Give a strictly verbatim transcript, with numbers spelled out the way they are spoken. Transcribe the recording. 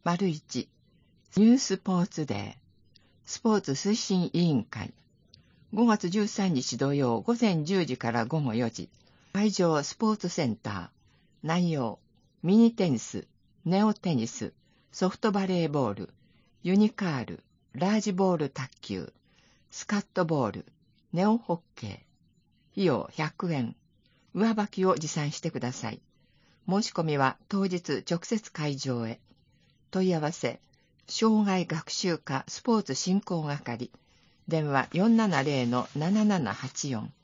いち. ニュースポーツデースポーツ推進委員会ごがつじゅうさんにち土曜午前じゅうじから午後よじ会場スポーツセンター内容ミニテニス、ネオテニス、ソフトバレーボール、ユニカール、ラージボール卓球、スカットボール、ネオホッケー費用ひゃくえん上履きを持参してください。申し込みは当日直接会場へ。問い合わせ、障害学習課スポーツ振興係、電話 よんななゼロのななななはちよん